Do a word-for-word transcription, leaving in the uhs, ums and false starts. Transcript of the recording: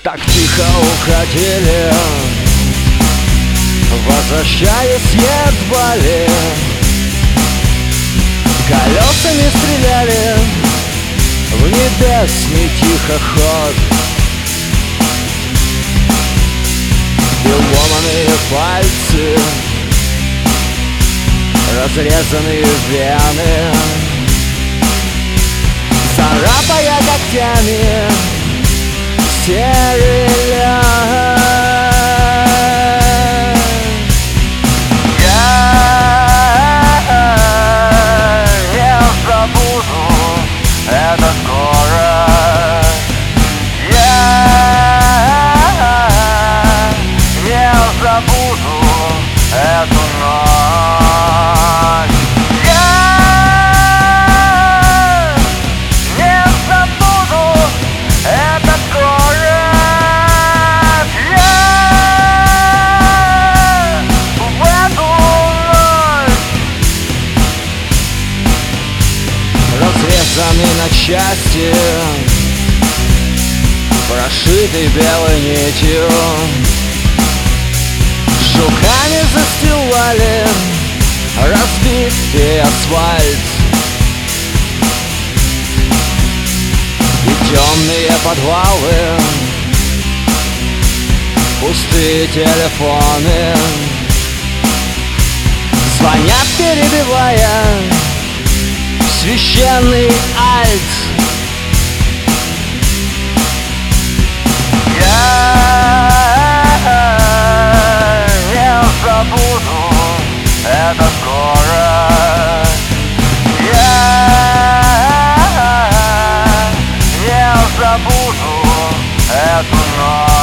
Так тихо уходили, возвращаясь едва ли. Колесами стреляли в небесный тихоход. И ломаные пальцы, разрезанные вены, царапая когтями серый лед. Я не забуду этот город. Я не забуду эту ночь. Разрезанный на части, прошитый белой нитью, жуками застилали разбитый асфальт. И темные подвалы, пустые телефоны звонят, перебивая священный альт. Я не забуду этот город. Я не забуду эту ночь.